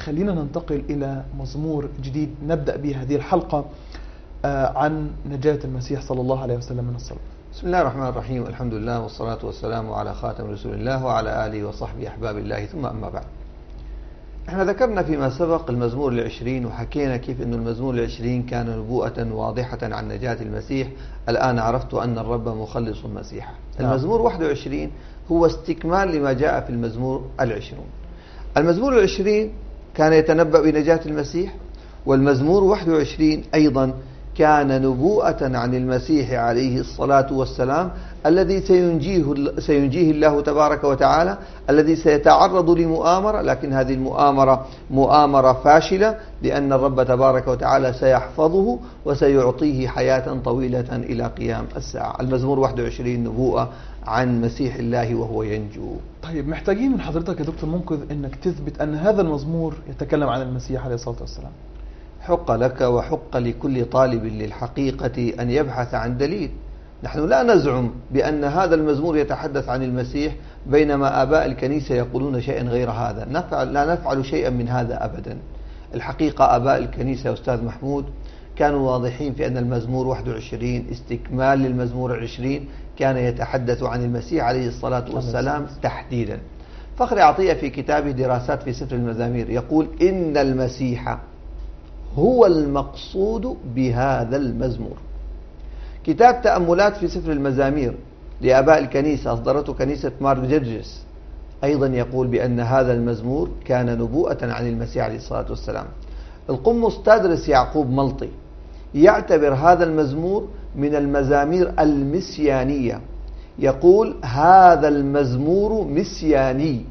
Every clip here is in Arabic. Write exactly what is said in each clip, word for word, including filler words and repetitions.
خلينا ننتقل إلى مزمور جديد نبدأ به هذه الحلقة عن نجاة المسيح صلى الله عليه وسلم من الصلب. بسم الله الرحمن الرحيم، الحمد لله والصلاة والسلام على خاتم رسول الله وعلى آله وصحبه أحباب الله، ثم أما بعد. احنا ذكرنا فيما سبق المزمور العشرين وحكينا كيف أن المزمور العشرين كان نبوءة واضحة عن نجاة المسيح. الآن عرفت أن الرب مخلص مسيحه. المزمور واحد وعشرين هو استكمال لما جاء في المزمور العشرون. المزمور العشرين كان يتنبأ بنجاة المسيح، والمزمور واحد وعشرين أيضا كان نبوءة عن المسيح عليه الصلاة والسلام الذي سينجيه, سينجيه الله تبارك وتعالى، الذي سيتعرض لمؤامرة، لكن هذه المؤامرة مؤامرة فاشلة لأن الرب تبارك وتعالى سيحفظه وسيعطيه حياة طويلة إلى قيام الساعة. المزمور واحد وعشرين نبوءة عن مسيح الله وهو ينجو. طيب، محتاجين من حضرتك يا دكتور منقذ أنك تثبت أن هذا المزمور يتكلم عن المسيح عليه الصلاة والسلام. حق لك وحق لكل طالب للحقيقة أن يبحث عن دليل. نحن لا نزعم بأن هذا المزمور يتحدث عن المسيح بينما آباء الكنيسة يقولون شيئا غير هذا. نفعل لا نفعل شيئا من هذا أبدا. الحقيقة آباء الكنيسة يا أستاذ محمود كانوا واضحين في أن المزمور واحد وعشرين استكمال للمزمور العشرين كان يتحدث عن المسيح عليه الصلاة والسلام تحديدا. فخر عطية في كتابه دراسات في سفر المزامير يقول إن المسيح هو المقصود بهذا المزمور. كتاب تأملات في سفر المزامير لآباء الكنيسة أصدرته كنيسة مارك جرجس أيضا يقول بأن هذا المزمور كان نبوءة عن المسيح عليه الصلاة والسلام. القمص تدرس يعقوب ملطي يعتبر هذا المزمور من المزامير المسيانية. يقول هذا المزمور مسياني،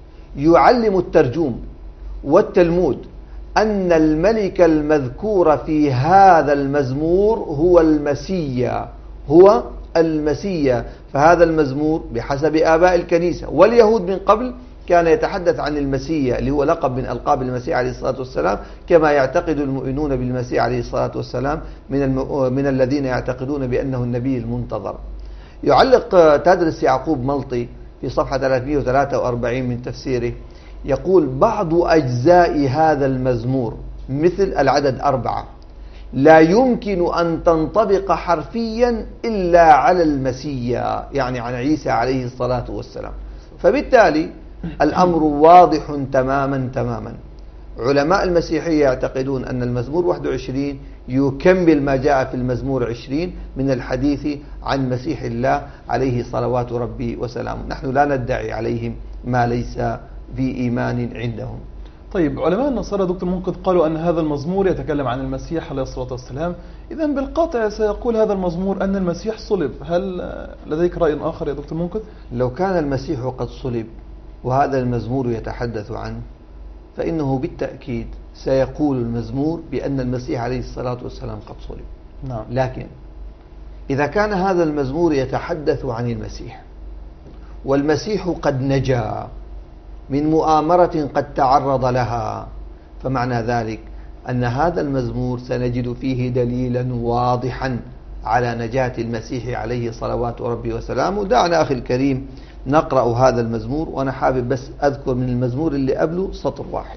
يعلم الترجوم والتلمود أن الملك المذكور في هذا المزمور هو المسيا، هو المسيا. فهذا المزمور بحسب آباء الكنيسة واليهود من قبل كان يتحدث عن المسيا اللي هو لقب من ألقاب المسيح عليه الصلاة والسلام، كما يعتقد المؤمنون بالمسيح عليه الصلاة والسلام من, الم... من الذين يعتقدون بأنه النبي المنتظر. يعلق تدرس يعقوب ملطي في صفحة ثلاثمئة وثلاثة وأربعين من تفسيره يقول بعض أجزاء هذا المزمور مثل العدد أربعة لا يمكن أن تنطبق حرفيا إلا على المسيا، يعني عن عيسى عليه الصلاة والسلام. فبالتالي الأمر واضح تماما تماما. علماء المسيحية يعتقدون أن المزمور واحد وعشرين يكمل ما جاء في المزمور عشرين من الحديث عن مسيح الله عليه صلوات ربي وسلامه. نحن لا ندعي عليهم ما ليس في إيمان عندهم. طيب، علماء النصارى دكتور منقذ قالوا أن هذا المزمور يتكلم عن المسيح عليه الصلاة والسلام، إذن بالقطع سيقول هذا المزمور أن المسيح صلب. هل لديك رأي آخر يا دكتور منقذ؟ لو كان المسيح قد صلب وهذا المزمور يتحدث عنه فإنه بالتأكيد سيقول المزمور بأن المسيح عليه الصلاة والسلام قد صلب. نعم. لكن إذا كان هذا المزمور يتحدث عن المسيح والمسيح قد نجا من مؤامرة قد تعرض لها، فمعنى ذلك أن هذا المزمور سنجد فيه دليلا واضحا على نجاة المسيح عليه صلوات ربي وسلامه. دعنا أخي الكريم نقرأ هذا المزمور، وأنا حابب بس أذكر من المزمور اللي قبله سطر واحد: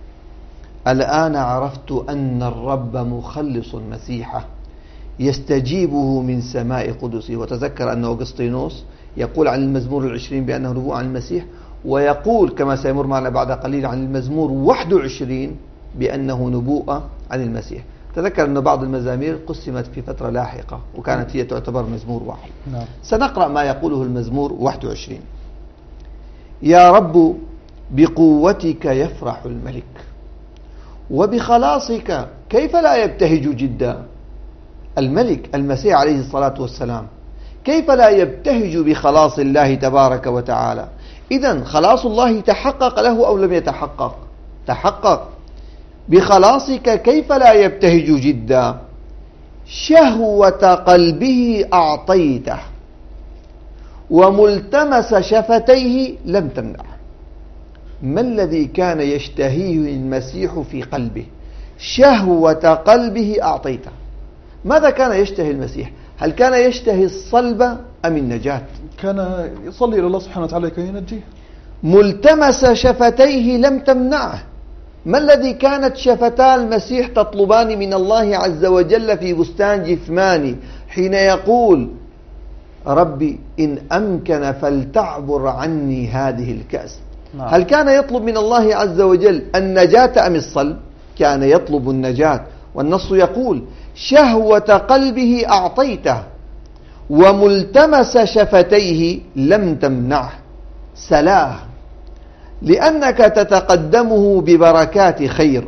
الآن عرفت أن الرب مخلص مسيحه يستجيبه من سماء قدسه. وتذكر أن أغسطينوس يقول عن المزمور العشرين بأنه نبوءة عن المسيح، ويقول كما سيمر معنا بعد قليل عن المزمور واحد وعشرين بأنه نبوءة عن المسيح. تذكر أن بعض المزامير قسمت في فترة لاحقة وكانت هي تعتبر مزمور واحد. نعم. سنقرأ ما يقوله المزمور واحد وعشرين: يا رب بقوتك يفرح الملك وبخلاصك كيف لا يبتهج جدا. الملك المسيح عليه الصلاة والسلام كيف لا يبتهج بخلاص الله تبارك وتعالى؟ إذن خلاص الله تحقق له أو لم يتحقق؟ تحقق. بخلاصك كيف لا يبتهج جدا. شهوة قلبه أعطيته وملتمس شفتيه لم تمنعه. ما الذي كان يشتهيه المسيح في قلبه؟ شهوة قلبه أعطيته. ماذا كان يشتهي المسيح؟ هل كان يشتهي الصلب أم النجاة؟ كان يصلي إلى الله سبحانه وتعالى كي ينجيه. ملتمس شفتيه لم تمنعه. ما الذي كانت شفتا المسيح تطلبان من الله عز وجل في بستان جثماني حين يقول ربي إن أمكن فلتعبر عني هذه الكأس؟ نعم. هل كان يطلب من الله عز وجل النجاة أم الصلب؟ كان يطلب النجاة، والنص يقول شهوة قلبه أعطيته وملتمس شفتيه لم تمنعه، سلاه لأنك تتقدمه ببركات خير،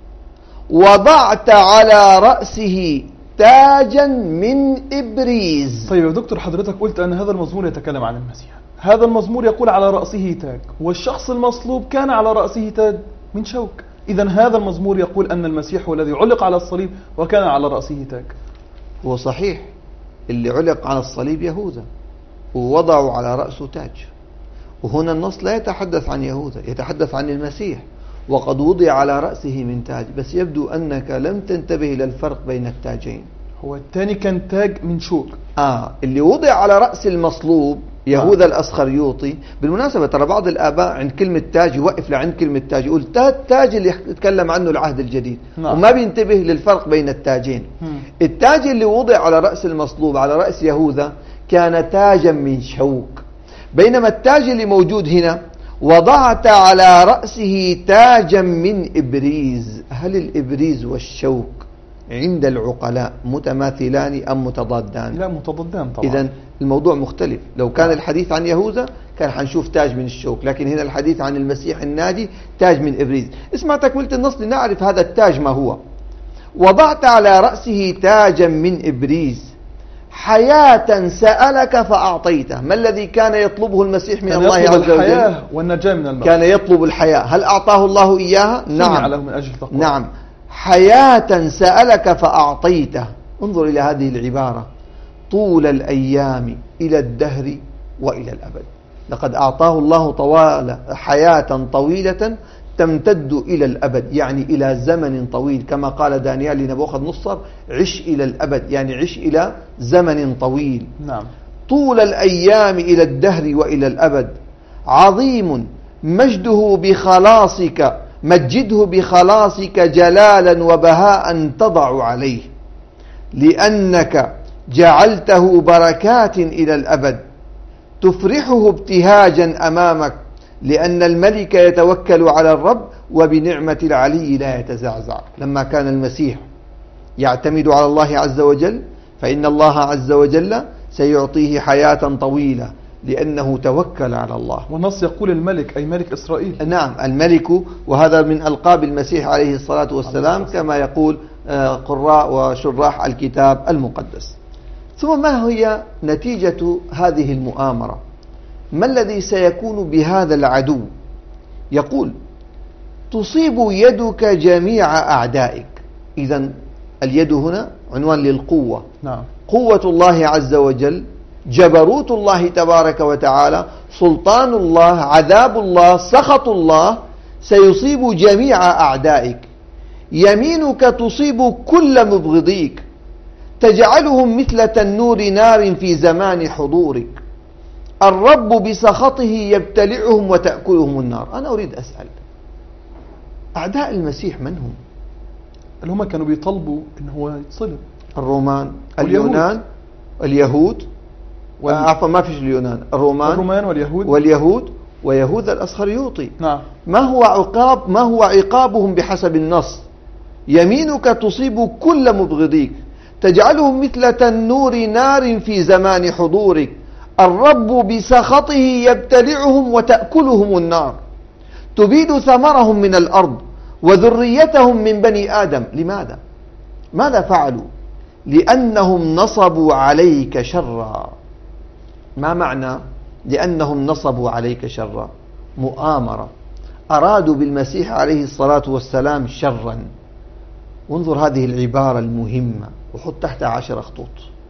وضعت على رأسه تاجا من إبريز. طيب يا دكتور، حضرتك قلت أن هذا المزمور يتكلم عن المسيح، هذا المزمور يقول على رأسه تاج، والشخص المصلوب كان على رأسه تاج من شوك، إذن هذا المزمور يقول أن المسيح هو الذي علق على الصليب وكان على رأسه تاج. هو صحيح، اللي علق على الصليب يهوذا ووضعوا على رأسه تاج، وهنا النص لا يتحدث عن يهوذا، يتحدث عن المسيح وقد وضع على رأسه من تاج، بس يبدو أنك لم تنتبه إلى الفرق بين التاجين. هو الثاني كان تاج من شوك، آه اللي وضع على رأس المصلوب يهوذا آه. الأسخريوطي. بالمناسبة ترى بعض الآباء عند كلمة تاج يوقف لعند كلمة تاج، يقول التاج اللي يتكلم عنه العهد الجديد، نعم. وما بينتبه للفرق بين التاجين. مم. التاج اللي وضع على رأس المصلوب على رأس يهوذا كان تاجا من شوك، بينما التاج اللي موجود هنا وضعت على رأسه تاجا من إبريز. هل الإبريز والشوك عند العقلاء متماثلان أم متضادان؟ لا، متضادان طبعا. إذن الموضوع مختلف. لو كان الحديث عن يهوذا كان حنشوف تاج من الشوك، لكن هنا الحديث عن المسيح الناجي تاج من إبريز. اسمع تكملة النص لنعرف هذا التاج ما هو. وضعت على رأسه تاجا من إبريز حياة سألك فأعطيته. ما الذي كان يطلبه المسيح من الله عز وجل؟ الحياة والنجاة من الموت. كان يطلب الحياة. هل أعطاه الله إياها؟ نعم. من أجل تقوى. نعم. حياة سألك فأعطيته. انظر إلى هذه العبارة: طول الأيام إلى الدهر وإلى الأبد. لقد أعطاه الله طوال حياة طويلة تمتد إلى الأبد، يعني إلى زمن طويل، كما قال دانيال لنبوخذ نصر: عش إلى الأبد، يعني عش إلى زمن طويل. نعم. طول الأيام إلى الدهر وإلى الأبد. عظيم مجده بخلاصك، مجده بخلاصك جلالا وبهاء تضع عليه، لأنك جعلته بركات إلى الأبد، تفرحه ابتهاجا أمامك، لأن الملك يتوكل على الرب وبنعمة العلي لا يتزعزع. لما كان المسيح يعتمد على الله عز وجل فإن الله عز وجل سيعطيه حياة طويلة لأنه توكل على الله. والنص يقول الملك، أي ملك إسرائيل. نعم، الملك، وهذا من ألقاب المسيح عليه الصلاة والسلام كما يقول قراء وشراح الكتاب المقدس. ثم ما هي نتيجة هذه المؤامرة؟ ما الذي سيكون بهذا العدو؟ يقول: تصيب يدك جميع أعدائك. إذن اليد هنا عنوان للقوة. نعم. قوة الله عز وجل، جبروت الله تبارك وتعالى، سلطان الله، عذاب الله، سخط الله سيصيب جميع أعدائك. يمينك تصيب كل مبغضيك، تجعلهم مثل تنور نار في زمان حضورك. الرب بسخطه يبتلعهم وتأكلهم النار. أنا أريد أسأل، أعداء المسيح من هم؟ اللي هم كانوا بيطلبوا إن هو يتصلب. الرومان، اليونان، اليهود، وال... عفوا ما فيش اليونان، الرومان الرومان واليهود واليهود ويهوذا الأسخريوطي. نعم. ما هو عقاب ما هو عقابهم بحسب النص؟ يمينك تصيب كل مبغضيك، تجعلهم مثل تنور نار في زمان حضورك. الرب بسخطه يبتلعهم وتأكلهم النار، تبيد ثمرهم من الأرض وذريتهم من بني آدم. لماذا؟ ماذا فعلوا؟ لأنهم نصبوا عليك شرا. ما معنى لأنهم نصبوا عليك شرا؟ مؤامرة، أرادوا بالمسيح عليه الصلاة والسلام شرا. وانظر هذه العبارة المهمة وحط تحتها عشر خطوط: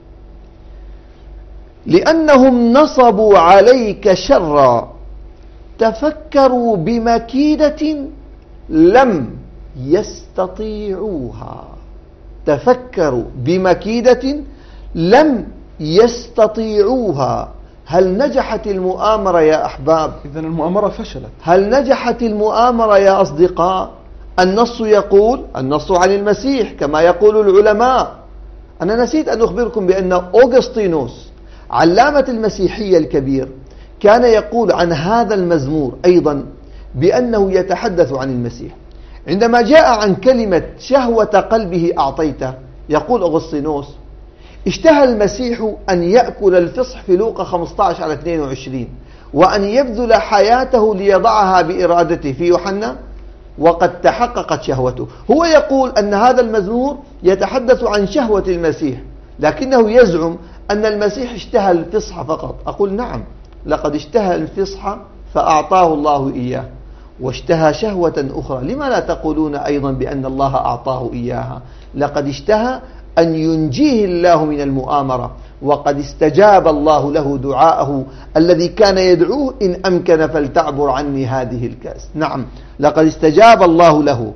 لأنهم نصبوا عليك شرا، تفكروا بمكيدة لم يستطيعوها. تفكروا بمكيدة لم يستطيعوها. هل نجحت المؤامرة يا أحباب؟ إذن المؤامرة فشلت. هل نجحت المؤامرة يا أصدقاء؟ النص يقول، النص عن المسيح كما يقول العلماء. أنا نسيت أن أخبركم بأن أوغسطينوس علامة المسيحية الكبير كان يقول عن هذا المزمور أيضا بأنه يتحدث عن المسيح. عندما جاء عن كلمة شهوة قلبه أعطيته، يقول أغسطينوس: اشتهى المسيح أن يأكل الفصح في لوقا خمسة عشر على اثنين وعشرين، وأن يبذل حياته ليضعها بإرادته في يوحنا، وقد تحققت شهوته. هو يقول أن هذا المزمور يتحدث عن شهوة المسيح، لكنه يزعم أن المسيح اشتهى الفصح فقط. أقول نعم، لقد اشتهى الفصح فأعطاه الله إياه، واشتهى شهوة أخرى. لما لا تقولون أيضا بأن الله أعطاه إياها؟ لقد اشتهى أن ينجيه الله من المؤامرة، وقد استجاب الله له دعاءه الذي كان يدعوه: إن أمكن فلتعبر عني هذه الكأس. نعم، لقد استجاب الله له.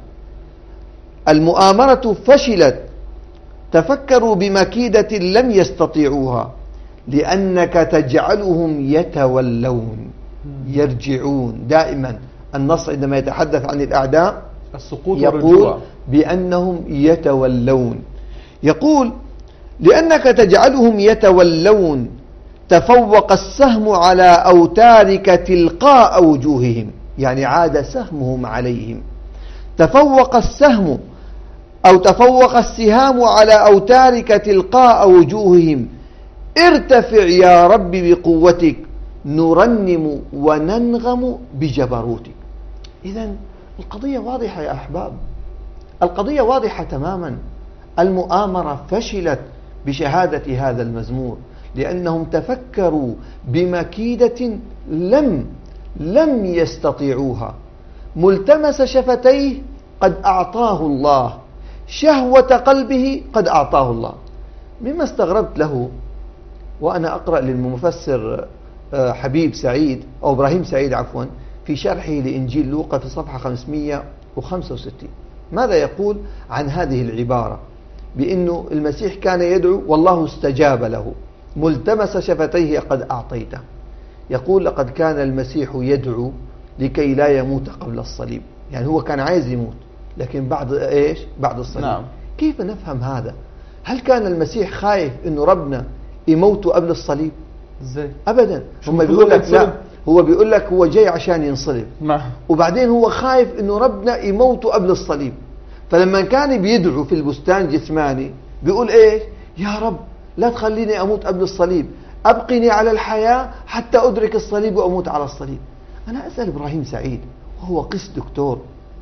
المؤامرة فشلت. تفكروا بمكيدة لم يستطيعوها، لأنك تجعلهم يتولون، يرجعون. دائما النص عندما يتحدث عن الأعداء السقوط يقول والرجوع بأنهم يتولون. يقول: لأنك تجعلهم يتولون، تفوق السهم على أوتارك تلقاء وجوههم، يعني عاد سهمهم عليهم. تفوق السهم أو تفوق السهام على أوتارك تلقاء وجوههم. ارتفع يا رب بقوتك، نرنم وننغم بجبروتك. إذن القضية واضحة يا أحباب، القضية واضحة تماما. المؤامرة فشلت بشهادة هذا المزمور، لأنهم تفكروا بمكيدة لم لم يستطيعوها. ملتمس شفتيه قد أعطاه الله، شهوة قلبه قد أعطاه الله. مما استغربت له وأنا أقرأ للمفسر حبيب سعيد أو إبراهيم سعيد عفوا في شرحه لإنجيل لوقا في صفحة خمسمئة وخمسة وستين، ماذا يقول عن هذه العبارة؟ بأنه المسيح كان يدعو والله استجاب له، ملتمس شفتيه قد أعطيته. يقول: لقد كان المسيح يدعو لكي لا يموت قبل الصليب، يعني هو كان عايز يموت لكن بعد إيش؟ بعد الصليب. نعم. كيف نفهم هذا؟ هل كان المسيح خايف إنه ربنا يموت قبل الصليب؟ ازاي؟ أبدا. هم بيقول لك لا، هو بيقول لك هو جاي عشان ينصلب، نعم، وبعدين هو خايف إنه ربنا يموت قبل الصليب. فلما كان بيدعو في البستان جثماني بيقول إيش؟ يا رب لا تخليني أموت قبل الصليب، أبقني على الحياة حتى أدرك الصليب وأموت على الصليب. أنا أسأل إبراهيم سعيد وهو قس دكتور،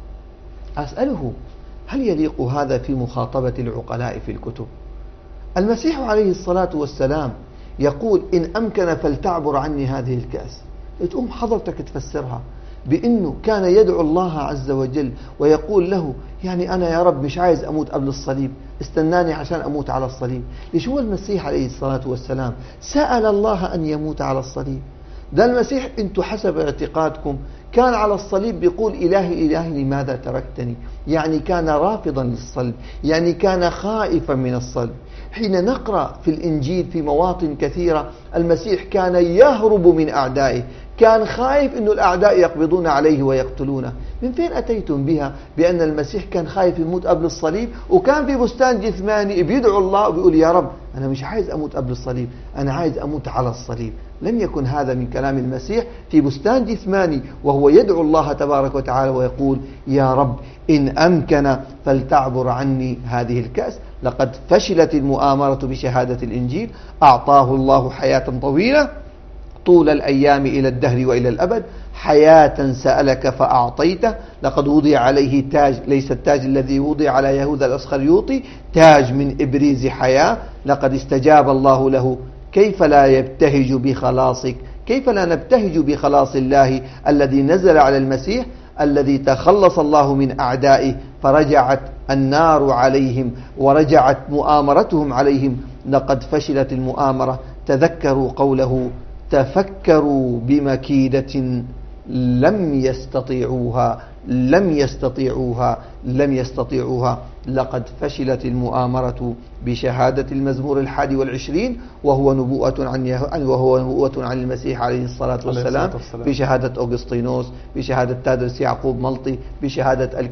أسأله: هل يليق هذا في مخاطبة العقلاء في الكتب؟ المسيح عليه الصلاة والسلام يقول: إن أمكن فلتعبر عني هذه الكأس. تقوم حضرتك تفسرها بأنه كان يدعو الله عز وجل ويقول له: يعني أنا يا رب مش عايز أموت قبل الصليب، استناني عشان أموت على الصليب. ليش هو المسيح عليه الصلاة والسلام سأل الله أن يموت على الصليب؟ ده المسيح أنتم حسب اعتقادكم كان على الصليب بيقول: إلهي إلهي لماذا تركتني؟ يعني كان رافضا للصلب، يعني كان خائفا من الصلب. حين نقرأ في الإنجيل في مواطن كثيرة المسيح كان يهرب من أعدائه، كان خايف أن الأعداء يقبضون عليه ويقتلونه. من فين أتيتم بها بأن المسيح كان خايف يموت قبل الصليب وكان في بستان جثماني بيدعو الله وبيقول: يا رب أنا مش عايز أموت قبل الصليب، أنا عايز أموت على الصليب؟ لم يكن هذا من كلام المسيح في بستان جثماني وهو يدعو الله تبارك وتعالى ويقول: يا رب إن أمكن فلتعبر عني هذه الكأس. لقد فشلت المؤامرة بشهادة الإنجيل. أعطاه الله حياة طويلة طول الأيام إلى الدهر وإلى الأبد، حياة سألك فأعطيته. لقد وضع عليه تاج، ليس التاج الذي وضع على يهوذا الأسخريوطي، تاج من إبريز حياة. لقد استجاب الله له. كيف لا يبتهج بخلاصك؟ كيف لا نبتهج بخلاص الله الذي نزل على المسيح، الذي تخلص الله من أعدائه فرجعت النار عليهم ورجعت مؤامرتهم عليهم؟ لقد فشلت المؤامرة. تذكروا قوله: تفكروا بمكيدة لم يستطيعوها لم يستطيعوها لم يستطيعوها. لقد فشلت المؤامرة بشهادة المزمور الحادي والعشرين، وهو نبوءة عن وهو نبوءة عن المسيح عليه الصلاة والسلام، بشهادة أوغسطينوس، بشهادة تادرس يعقوب ملطي، بشهادة